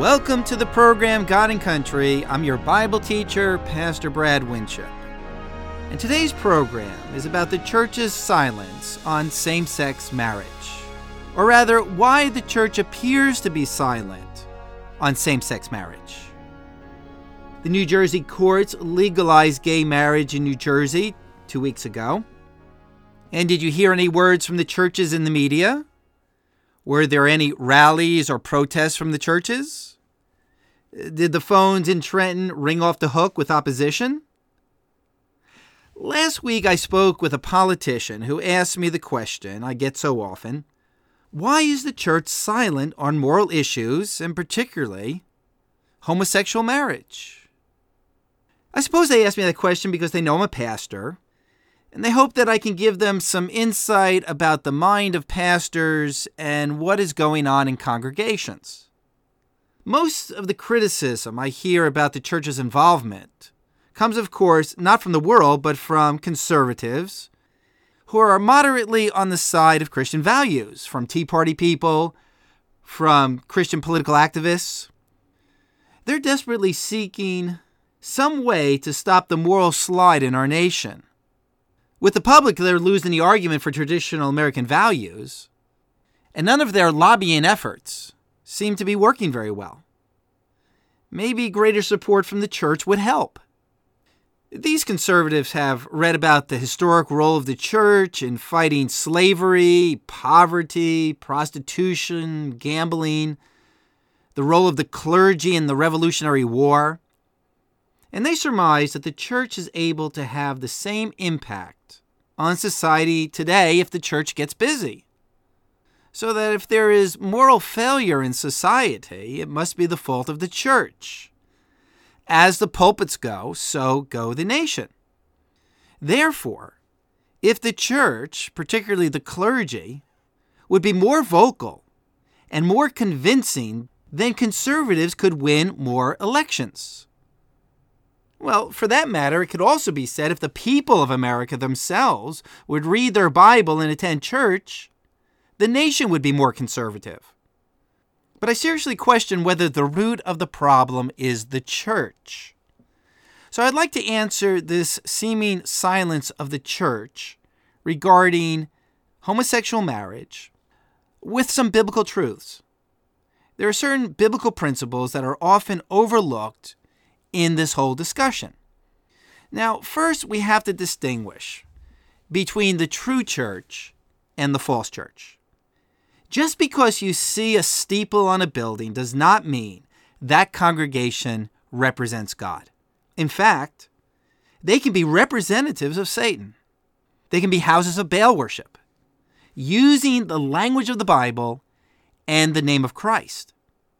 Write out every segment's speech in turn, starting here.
Welcome to the program God and Country. I'm your Bible teacher, Pastor Brad Winship. And today's program is about the church's silence on same-sex marriage. Or rather, why the church appears to be silent on same-sex marriage. The New Jersey courts legalized gay marriage in New Jersey 2 weeks ago. And did you hear any words from the churches in the media? Were there any rallies or protests from the churches? Did the phones in Trenton ring off the hook with opposition? Last week I spoke with a politician who asked me the question I get so often, why is the church silent on moral issues, and particularly homosexual marriage? I suppose they asked me that question because they know I'm a pastor, and they hope that I can give them some insight about the mind of pastors and what is going on in congregations. Most of the criticism I hear about the church's involvement comes, of course, not from the world, but from conservatives who are moderately on the side of Christian values, from Tea Party people, from Christian political activists. They're desperately seeking some way to stop the moral slide in our nation. With the public, they're losing the argument for traditional American values, and none of their lobbying efforts seem to be working very well. Maybe greater support from the church would help. These conservatives have read about the historic role of the church in fighting slavery, poverty, prostitution, gambling, the role of the clergy in the Revolutionary War, and they surmise that the church is able to have the same impact on society today if the church gets busy. So that if there is moral failure in society, it must be the fault of the church. As the pulpits go, so go the nation. Therefore, if the church, particularly the clergy, would be more vocal and more convincing, then conservatives could win more elections. Well, for that matter, it could also be said if the people of America themselves would read their Bible and attend church, the nation would be more conservative. But I seriously question whether the root of the problem is the church. So I'd like to answer this seeming silence of the church regarding homosexual marriage with some biblical truths. There are certain biblical principles that are often overlooked in this whole discussion. Now, first we have to distinguish between the true church and the false church. Just because you see a steeple on a building does not mean that congregation represents God. In fact, they can be representatives of Satan. They can be houses of Baal worship, using the language of the Bible and the name of Christ.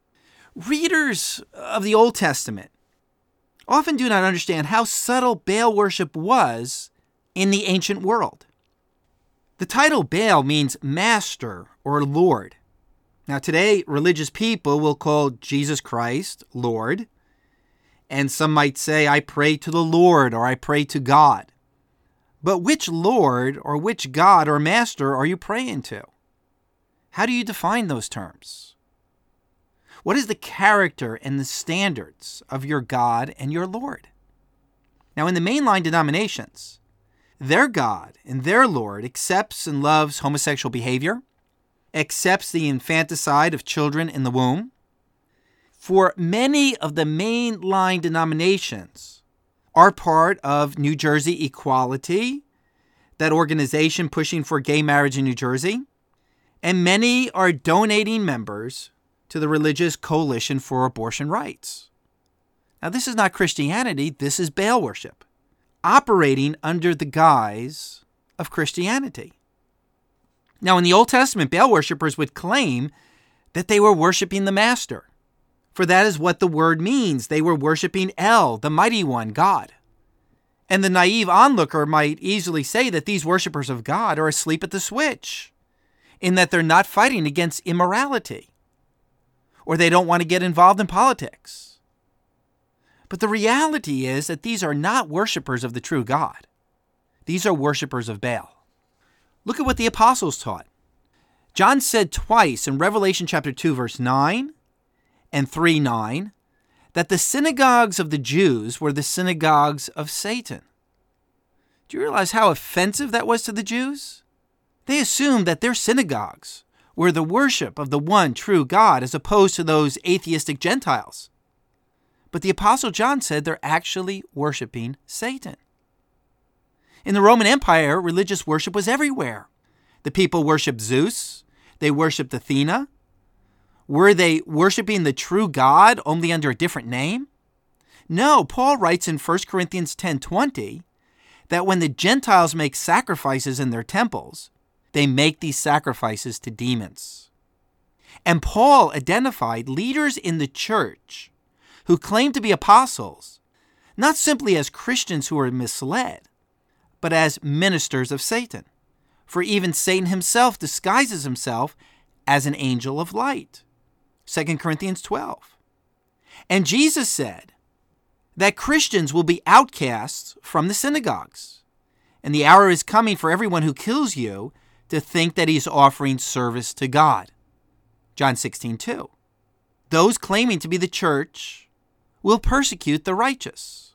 Readers of the Old Testament often do not understand how subtle Baal worship was in the ancient world. The title Baal means master or Lord. Now today, religious people will call Jesus Christ Lord, and some might say, I pray to the Lord or I pray to God. But which Lord or which God or master are you praying to? How do you define those terms? What is the character and the standards of your God and your Lord? Now in the mainline denominations, their God and their Lord accepts and loves homosexual behavior, accepts the infanticide of children in the womb. For many of the mainline denominations are part of New Jersey Equality, that organization pushing for gay marriage in New Jersey, and many are donating members to the Religious Coalition for Abortion Rights. Now this is not Christianity, this is Baal worship, operating under the guise of Christianity. Now, in the Old Testament, Baal worshipers would claim that they were worshiping the master, for that is what the word means. They were worshiping El, the mighty one, God. And the naive onlooker might easily say that these worshipers of God are asleep at the switch, in that they're not fighting against immorality, or they don't want to get involved in politics. But the reality is that these are not worshipers of the true God. These are worshipers of Baal. Look at what the apostles taught. John said twice in Revelation chapter 2, verse 9, and 3:9 that the synagogues of the Jews were the synagogues of Satan. Do you realize how offensive that was to the Jews? They assumed that their synagogues were the worship of the one true God as opposed to those atheistic Gentiles. But the Apostle John said they're actually worshiping Satan. In the Roman Empire, religious worship was everywhere. The people worshiped Zeus. They worshiped Athena. Were they worshiping the true God only under a different name? No, Paul writes in 1 Corinthians 10:20 that when the Gentiles make sacrifices in their temples, they make these sacrifices to demons. And Paul identified leaders in the church who claimed to be apostles, not simply as Christians who were misled, but as ministers of Satan. For even Satan himself disguises himself as an angel of light. 2 Corinthians 12. And Jesus said that Christians will be outcasts from the synagogues. And the hour is coming for everyone who kills you to think that he's offering service to God. John 16:2. Those claiming to be the church will persecute the righteous.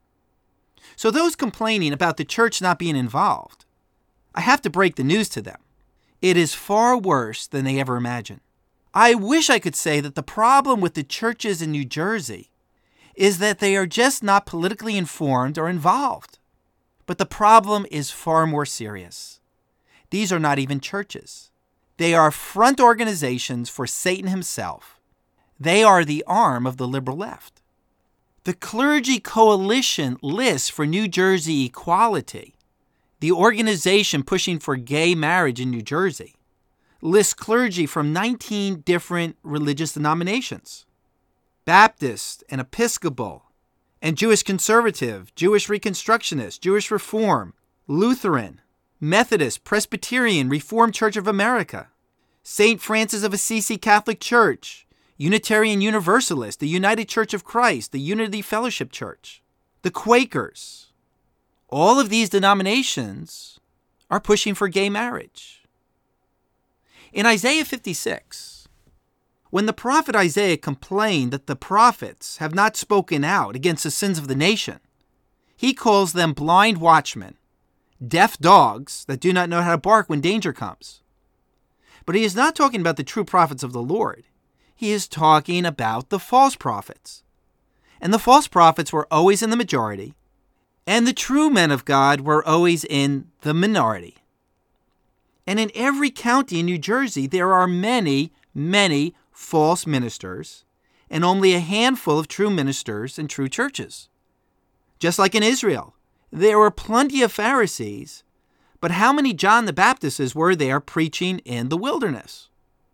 So those complaining about the church not being involved, I have to break the news to them. It is far worse than they ever imagined. I wish I could say that the problem with the churches in New Jersey is that they are just not politically informed or involved. But the problem is far more serious. These are not even churches. They are front organizations for Satan himself. They are the arm of the liberal left. The Clergy Coalition lists for New Jersey Equality, the organization pushing for gay marriage in New Jersey, lists clergy from 19 different religious denominations: Baptist and Episcopal and Jewish Conservative, Jewish Reconstructionist, Jewish Reform, Lutheran, Methodist, Presbyterian, Reformed Church of America, St. Francis of Assisi Catholic Church, Unitarian Universalist, the United Church of Christ, the Unity Fellowship Church, the Quakers. All of these denominations are pushing for gay marriage. In Isaiah 56, when the prophet Isaiah complained that the prophets have not spoken out against the sins of the nation, he calls them blind watchmen, deaf dogs that do not know how to bark when danger comes. But he is not talking about the true prophets of the Lord. He is talking about the false prophets. And the false prophets were always in the majority, and the true men of God were always in the minority. And in every county in New Jersey, there are many, many false ministers, and only a handful of true ministers and true churches. Just like in Israel, there were plenty of Pharisees, but how many John the Baptists were there preaching in the wilderness?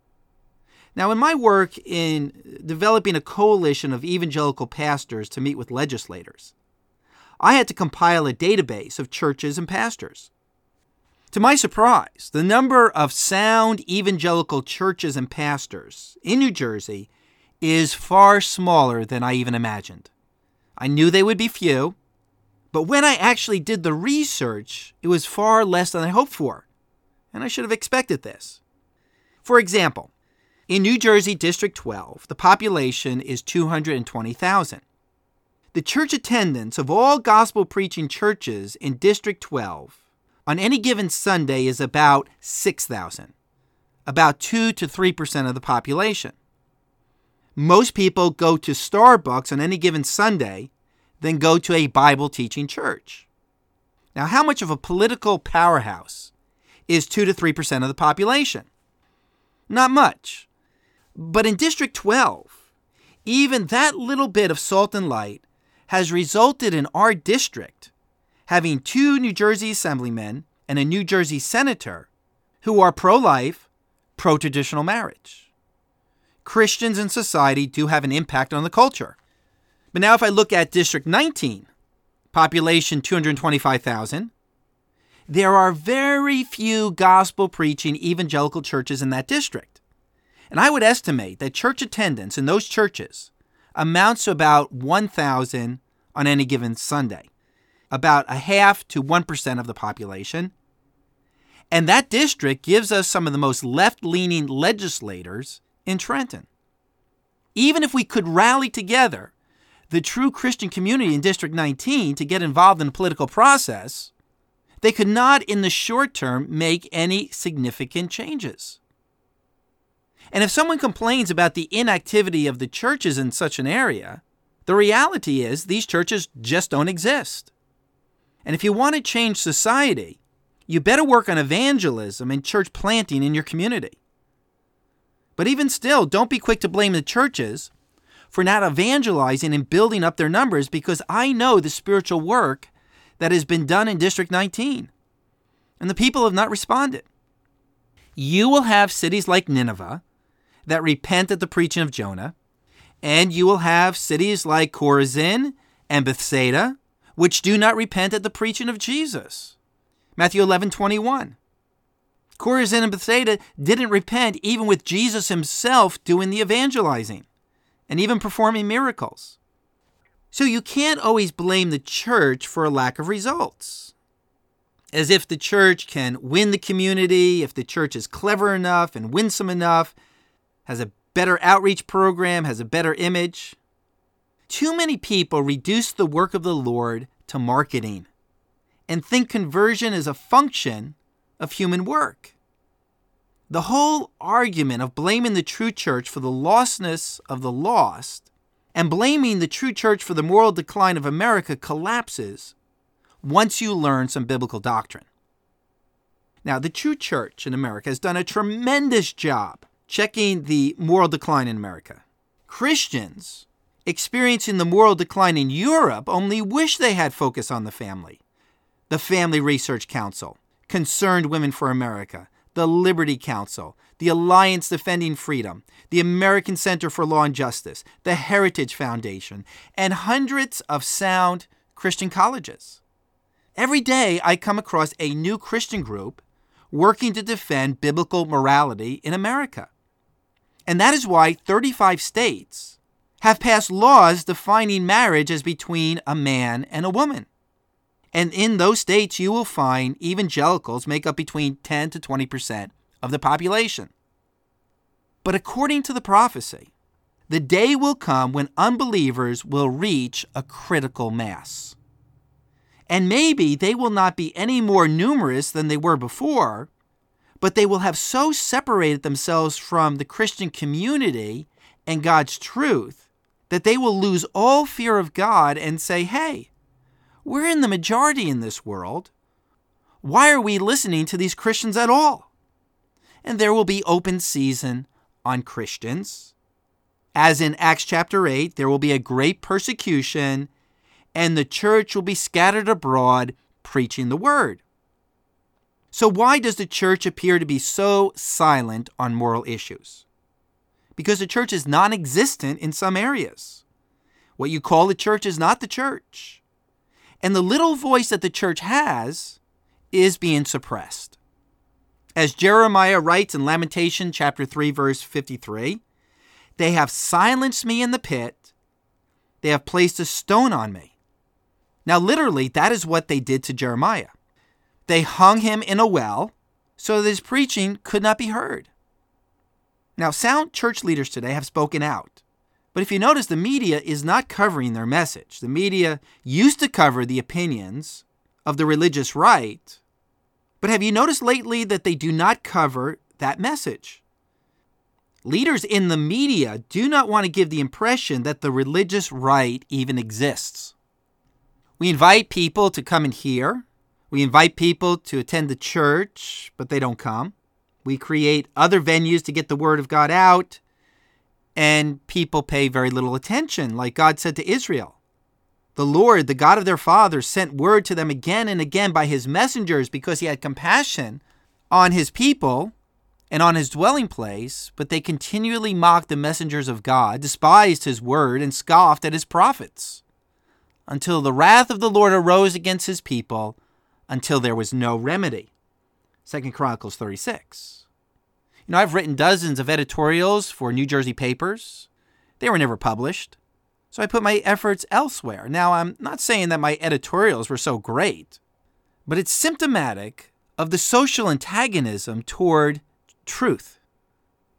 Now, in my work in developing a coalition of evangelical pastors to meet with legislators, I had to compile a database of churches and pastors. To my surprise, the number of sound evangelical churches and pastors in New Jersey is far smaller than I even imagined. I knew they would be few, but when I actually did the research, it was far less than I hoped for, and I should have expected this. For example, in New Jersey District 12, the population is 220,000. The church attendance of all gospel-preaching churches in District 12 on any given Sunday is about 6,000, about 2 to 3% of the population. Most people go to Starbucks on any given Sunday, then go to a Bible-teaching church. Now, how much of a political powerhouse is 2 to 3% of the population? Not much. But in District 12, even that little bit of salt and light has resulted in our district having 2 New Jersey assemblymen and a New Jersey senator who are pro-life, pro-traditional marriage. Christians in society do have an impact on the culture. But now if I look at District 19, population 225,000, there are very few gospel-preaching evangelical churches in that district. And I would estimate that church attendance in those churches amounts to about 1,000 on any given Sunday, about 0.5 to 1% of the population. And that district gives us some of the most left-leaning legislators in Trenton. even if we could rally together the true Christian community in District 19 to get involved in the political process, they could not in the short term make any significant changes. And if someone complains about the inactivity of the churches in such an area, the reality is these churches just don't exist. And if you want to change society, you better work on evangelism and church planting in your community. But even still, don't be quick to blame the churches for not evangelizing and building up their numbers, because I know the spiritual work that has been done in District 19, and the people have not responded. You will have cities like Nineveh that repent at the preaching of Jonah, and you will have cities like Chorazin and Bethsaida which do not repent at the preaching of Jesus. Matthew 11:21. Chorazin and Bethsaida didn't repent even with Jesus himself doing the evangelizing and even performing miracles. So you can't always blame the church for a lack of results. As if the church can win the community, if the church is clever enough and winsome enough, has a better outreach program, has a better image. Too many people reduce the work of the Lord to marketing and think conversion is a function of human work. The whole argument of blaming the true church for the lostness of the lost and blaming the true church for the moral decline of America collapses once you learn some biblical doctrine. Now, the true church in America has done a tremendous job checking the moral decline in America. Christians experiencing the moral decline in Europe only wish they had focus on the family. The Family Research Council, Concerned Women for America, the Liberty Council, the Alliance Defending Freedom, the American Center for Law and Justice, the Heritage Foundation, and hundreds of sound Christian colleges. Every day I come across a new Christian group working to defend biblical morality in America. And that is why 35 states have passed laws defining marriage as between a man and a woman. And in those states, you will find evangelicals make up between 10 to 20% of the population. But according to the prophecy, the day will come when unbelievers will reach a critical mass. And maybe they will not be any more numerous than they were before, but they will have so separated themselves from the Christian community and God's truth that they will lose all fear of God and say, hey, we're in the majority in this world. Why are we listening to these Christians at all? And there will be open season on Christians. As in Acts chapter 8, there will be a great persecution, and the church will be scattered abroad preaching the word. So why does the church appear to be so silent on moral issues? Because the church is non-existent in some areas. What you call the church is not the church. And the little voice that the church has is being suppressed. As Jeremiah writes in Lamentation chapter 3, verse 53, they have silenced me in the pit. They have placed a stone on me. Now, literally, that is what they did to Jeremiah. They hung him in a well so that his preaching could not be heard. Now, sound church leaders today have spoken out. But if you notice, the media is not covering their message. The media used to cover the opinions of the religious right. But have you noticed lately that they do not cover that message? Leaders in the media do not want to give the impression that the religious right even exists. We invite people to come and hear. We invite people to attend the church, but they don't come. We create other venues to get the word of God out, and people pay very little attention, like God said to Israel. The Lord, the God of their fathers, sent word to them again and again by his messengers because he had compassion on his people and on his dwelling place, but they continually mocked the messengers of God, despised his word, and scoffed at his prophets, until the wrath of the Lord arose against his people, until there was no remedy. 2 Chronicles 36. I've written dozens of editorials for New Jersey papers. They were never published, so I put my efforts elsewhere. Now, I'm not saying that my editorials were so great, but it's symptomatic of the social antagonism toward truth.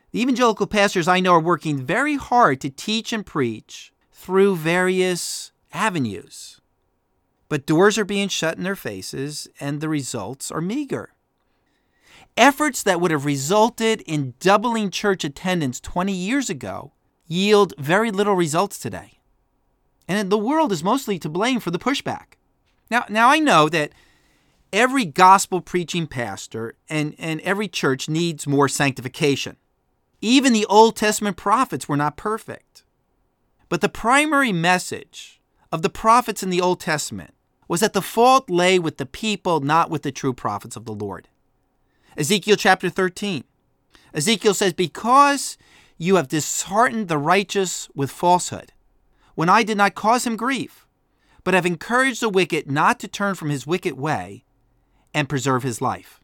The evangelical pastors I know are working very hard to teach and preach through various avenues. But doors are being shut in their faces, and the results are meager. Efforts that would have resulted in doubling church attendance 20 years ago yield very little results today. And the world is mostly to blame for the pushback. Now I know that every gospel-preaching pastor and every church needs more sanctification. Even the Old Testament prophets were not perfect. But the primary message of the prophets in the Old Testament was that the fault lay with the people, not with the true prophets of the Lord. Ezekiel chapter 13. Ezekiel says, "Because you have disheartened the righteous with falsehood, when I did not cause him grief, but have encouraged the wicked not to turn from his wicked way and preserve his life."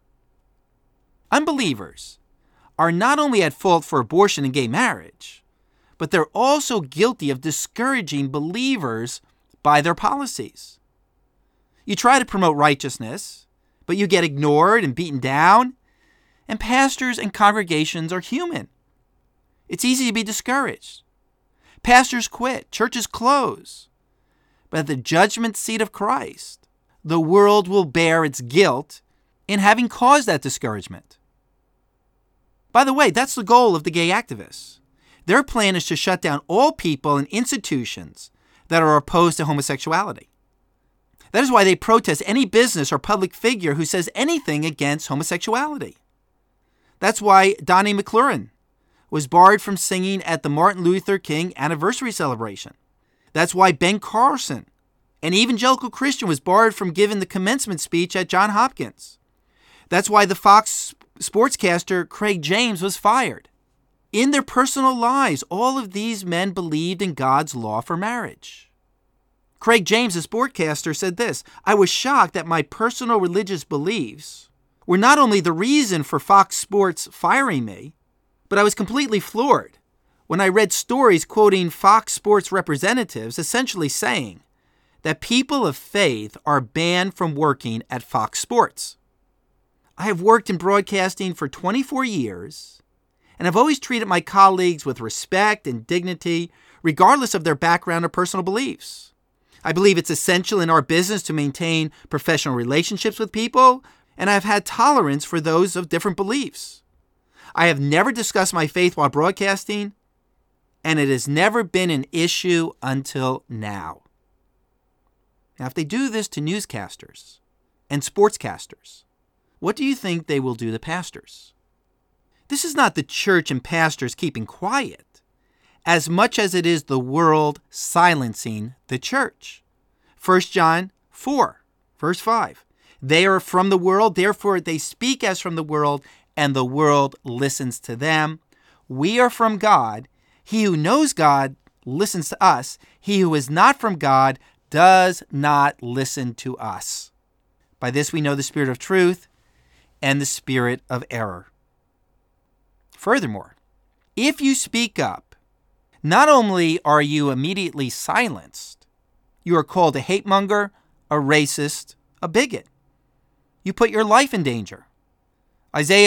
Unbelievers are not only at fault for abortion and gay marriage, but they're also guilty of discouraging believers by their policies. You try to promote righteousness, but you get ignored and beaten down, and pastors and congregations are human. It's easy to be discouraged. Pastors quit, churches close. But at the judgment seat of Christ, the world will bear its guilt in having caused that discouragement. By the way, that's the goal of the gay activists. Their plan is to shut down all people and institutions that are opposed to homosexuality. That is why they protest any business or public figure who says anything against homosexuality. That's why Donnie McClure was barred from singing at the Martin Luther King anniversary celebration. That's why Ben Carlson, an evangelical Christian, was barred from giving the commencement speech at Johns Hopkins. That's why the Fox sportscaster Craig James was fired. In their personal lives, all of these men believed in God's law for marriage. Craig James, a sportcaster, said this, "I was shocked that my personal religious beliefs were not only the reason for Fox Sports firing me, but I was completely floored when I read stories quoting Fox Sports representatives essentially saying that people of faith are banned from working at Fox Sports. I have worked in broadcasting for 24 years, and I've always treated my colleagues with respect and dignity, regardless of their background or personal beliefs. I believe it's essential in our business to maintain professional relationships with people, and I've had tolerance for those of different beliefs. I have never discussed my faith while broadcasting, and it has never been an issue until now." Now, if they do this to newscasters and sportscasters, what do you think they will do to pastors? This is not the church and pastors keeping quiet, as much as it is the world silencing the church. 1 John 4, verse 5. "They are from the world, therefore they speak as from the world, and the world listens to them. We are from God. He who knows God listens to us. He who is not from God does not listen to us. By this we know the spirit of truth and the spirit of error." Furthermore, if you speak up, not only are you immediately silenced, you are called a hate monger, a racist, a bigot. You put your life in danger. Isaiah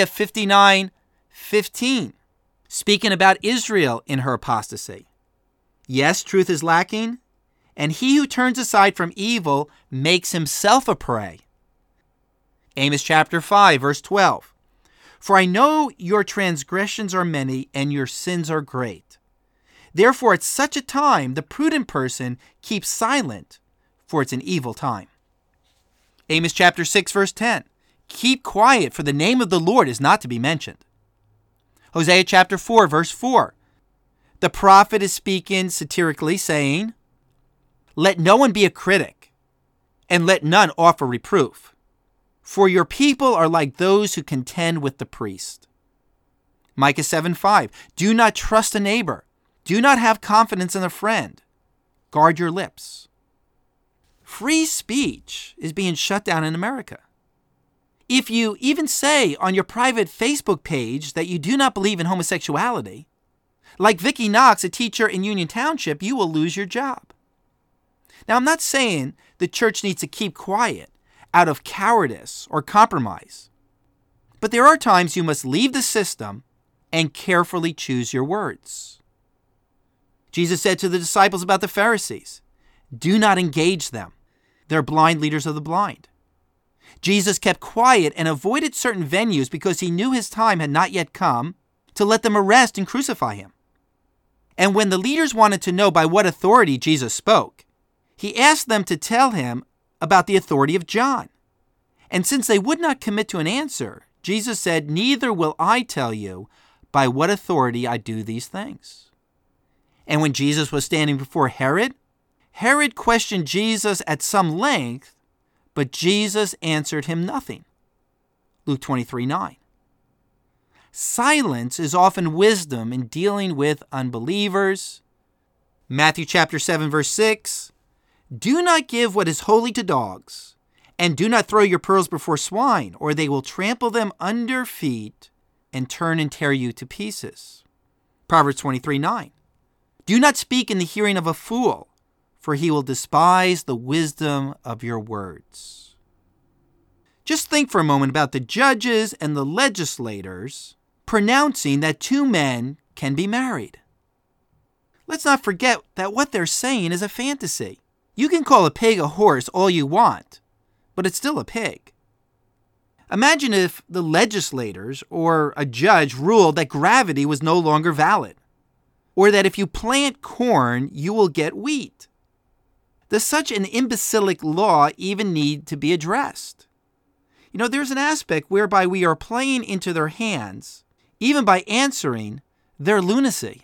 59:15, speaking about Israel in her apostasy. "Yes, truth is lacking, and he who turns aside from evil makes himself a prey." Amos chapter 5, verse 12. "For I know your transgressions are many and your sins are great. Therefore at such a time the prudent person keeps silent, for it's an evil time." Amos chapter 6, verse 10. "Keep quiet, for the name of the Lord is not to be mentioned." Hosea chapter 4, verse 4. The prophet is speaking satirically, saying, "Let no one be a critic, and let none offer reproof. For your people are like those who contend with the priest." Micah 7:5. "Do not trust a neighbor. Do not have confidence in a friend. Guard your lips." Free speech is being shut down in America. If you even say on your private Facebook page that you do not believe in homosexuality, like Vicki Knox, a teacher in Union Township, you will lose your job. Now, I'm not saying the church needs to keep quiet out of cowardice or compromise. But there are times you must leave the system and carefully choose your words. Jesus said to the disciples about the Pharisees, do not engage them. They're blind leaders of the blind. Jesus kept quiet and avoided certain venues because he knew his time had not yet come to let them arrest and crucify him. And when the leaders wanted to know by what authority Jesus spoke, he asked them to tell him about the authority of John. And since they would not commit to an answer, Jesus said, neither will I tell you by what authority I do these things. And when Jesus was standing before Herod, Herod questioned Jesus at some length, but Jesus answered him nothing. Luke 23:9. Silence is often wisdom in dealing with unbelievers. Matthew chapter 7, verse 6. Do not give what is holy to dogs, and do not throw your pearls before swine, or they will trample them under feet and turn and tear you to pieces. Proverbs 23:9. Do not speak in the hearing of a fool, for he will despise the wisdom of your words. Just think for a moment about the judges and the legislators pronouncing that two men can be married. Let's not forget that what they're saying is a fantasy. You can call a pig a horse all you want, but it's still a pig. Imagine if the legislators or a judge ruled that gravity was no longer valid, or that if you plant corn, you will get wheat. Does such an imbecilic law even need to be addressed? There's an aspect whereby we are playing into their hands, even by answering their lunacy.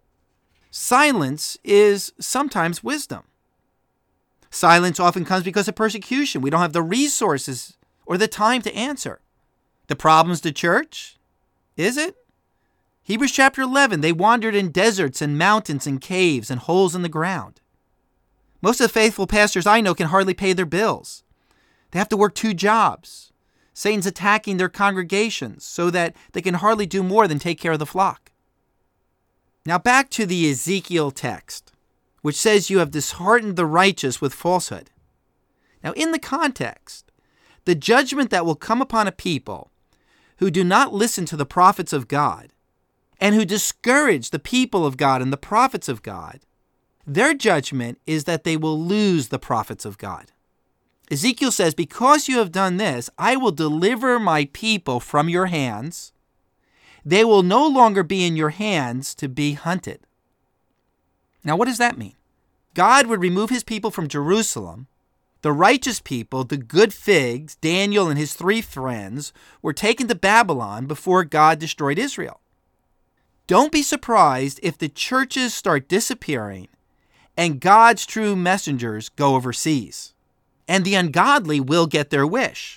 Silence is sometimes wisdom. Silence often comes because of persecution. We don't have the resources or the time to answer. The problem's the church? Is it? Hebrews chapter 11, they wandered in deserts and mountains and caves and holes in the ground. Most of the faithful pastors I know can hardly pay their bills. They have to work 2 jobs. Satan's attacking their congregations so that they can hardly do more than take care of the flock. Now back to the Ezekiel text, which says you have disheartened the righteous with falsehood. Now in the context, the judgment that will come upon a people who do not listen to the prophets of God and who discourage the people of God and the prophets of God, their judgment is that they will lose the prophets of God. Ezekiel says, because you have done this, I will deliver my people from your hands. They will no longer be in your hands to be hunted. Now, what does that mean? God would remove his people from Jerusalem. The righteous people, the good figs, Daniel and his 3 friends, were taken to Babylon before God destroyed Israel. Don't be surprised if the churches start disappearing and God's true messengers go overseas, and the ungodly will get their wish.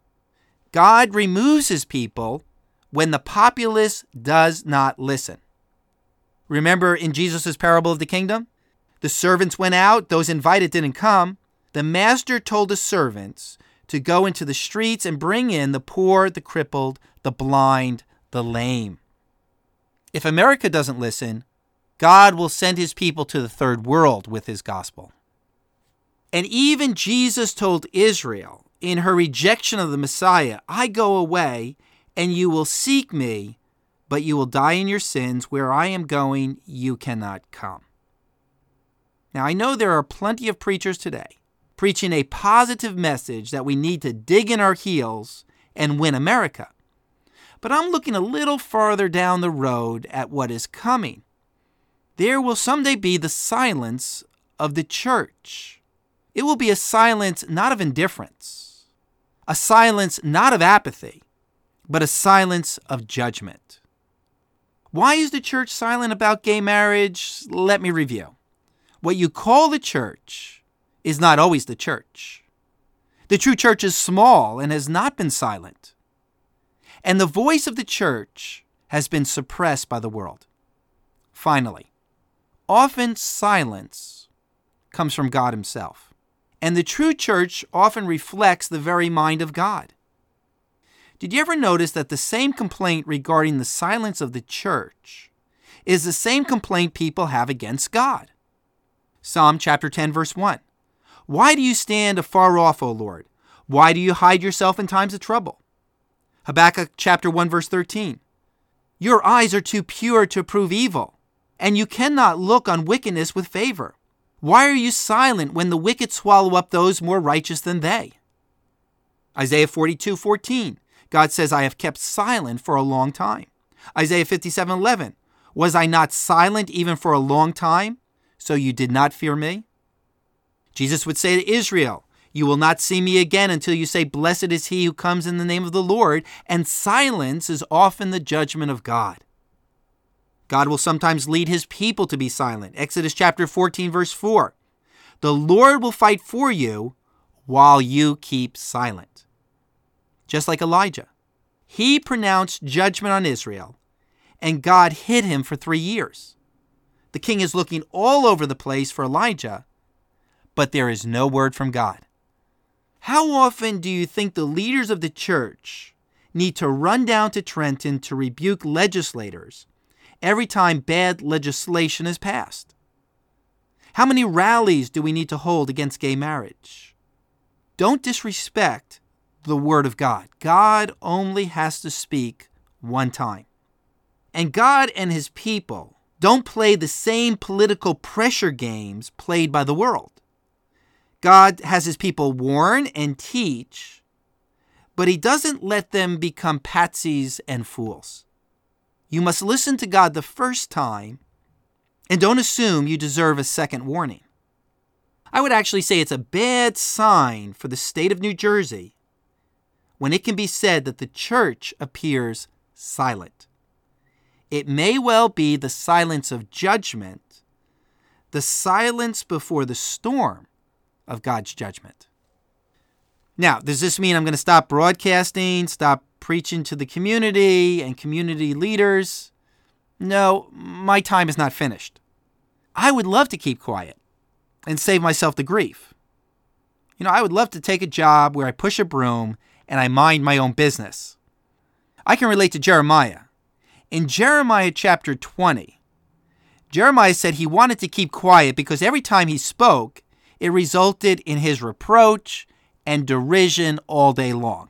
God removes his people when the populace does not listen. Remember in Jesus' parable of the kingdom? The servants went out, those invited didn't come. The master told the servants to go into the streets and bring in the poor, the crippled, the blind, the lame. If America doesn't listen, God will send his people to the third world with his gospel. And even Jesus told Israel in her rejection of the Messiah, I go away and you will seek me, but you will die in your sins. Where I am going, you cannot come. Now, I know there are plenty of preachers today preaching a positive message that we need to dig in our heels and win America. But I'm looking a little farther down the road at what is coming. There will someday be the silence of the church. It will be a silence not of indifference, a silence not of apathy, but a silence of judgment. Why is the church silent about gay marriage? Let me review. What you call the church is not always the church. The true church is small and has not been silent. And the voice of the church has been suppressed by the world. Finally, often silence comes from God himself. And the true church often reflects the very mind of God. Did you ever notice that the same complaint regarding the silence of the church is the same complaint people have against God? Psalm chapter 10, verse 1. Why do you stand afar off, O Lord? Why do you hide yourself in times of trouble? Habakkuk chapter 1, verse 13. Your eyes are too pure to approve evil, and you cannot look on wickedness with favor. Why are you silent when the wicked swallow up those more righteous than they? Isaiah 42:14. God says, I have kept silent for a long time. Isaiah 57:11. Was I not silent even for a long time, so you did not fear me? Jesus would say to Israel, you will not see me again until you say, blessed is he who comes in the name of the Lord, and silence is often the judgment of God. God will sometimes lead his people to be silent. Exodus chapter 14, verse 4. The Lord will fight for you while you keep silent. Just like Elijah. He pronounced judgment on Israel, and God hid him for 3 years. The king is looking all over the place for Elijah, but there is no word from God. How often do you think the leaders of the church need to run down to Trenton to rebuke legislators every time bad legislation is passed? How many rallies do we need to hold against gay marriage? Don't disrespect the word of God. God only has to speak one time. And God and his people don't play the same political pressure games played by the world. God has his people warn and teach, but he doesn't let them become patsies and fools. You must listen to God the first time and don't assume you deserve a second warning. I would actually say it's a bad sign for the state of New Jersey when it can be said that the church appears silent. It may well be the silence of judgment, the silence before the storm of God's judgment. Now, does this mean I'm going to stop broadcasting, stop preaching to the community and community leaders? No, my time is not finished. I would love to keep quiet and save myself the grief. I would love to take a job where I push a broom and I mind my own business. I can relate to Jeremiah. In Jeremiah chapter 20, Jeremiah said he wanted to keep quiet because every time he spoke, it resulted in his reproach and derision all day long.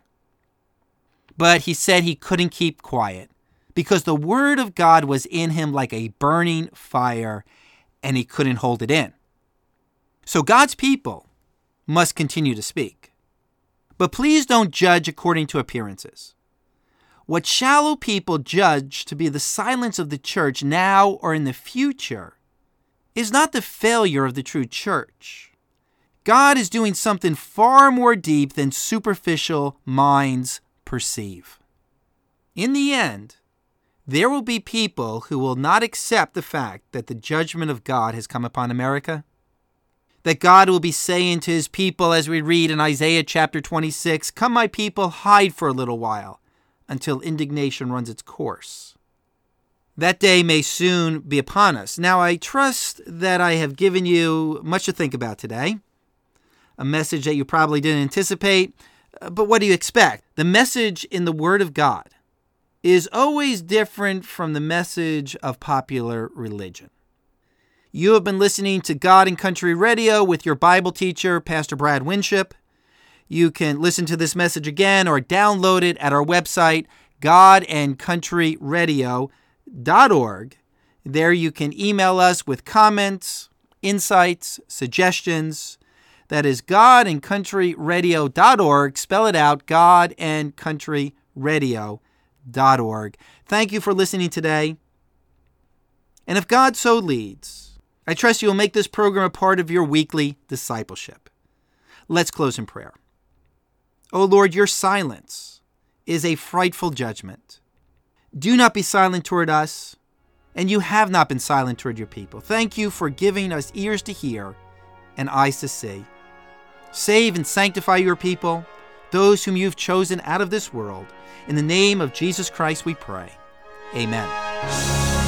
But he said he couldn't keep quiet because the word of God was in him like a burning fire and he couldn't hold it in. So God's people must continue to speak. But please don't judge according to appearances. What shallow people judge to be the silence of the church now or in the future is not the failure of the true church. God is doing something far more deep than superficial minds perceive. In the end, there will be people who will not accept the fact that the judgment of God has come upon America. That God will be saying to his people, as we read in Isaiah chapter 26, "Come, my people, hide for a little while until indignation runs its course." That day may soon be upon us. Now, I trust that I have given you much to think about today. A message that you probably didn't anticipate, but what do you expect? The message in the Word of God is always different from the message of popular religion. You have been listening to God and Country Radio with your Bible teacher, Pastor Brad Winship. You can listen to this message again or download it at our website, godandcountryradio.org. There you can email us with comments, insights, suggestions. That is godandcountryradio.org. Spell it out, godandcountryradio.org. Thank you for listening today. And if God so leads, I trust you will make this program a part of your weekly discipleship. Let's close in prayer. O Lord, your silence is a frightful judgment. Do not be silent toward us, and you have not been silent toward your people. Thank you for giving us ears to hear and eyes to see. Save and sanctify your people, those whom you've chosen out of this world. In the name of Jesus Christ we pray. Amen.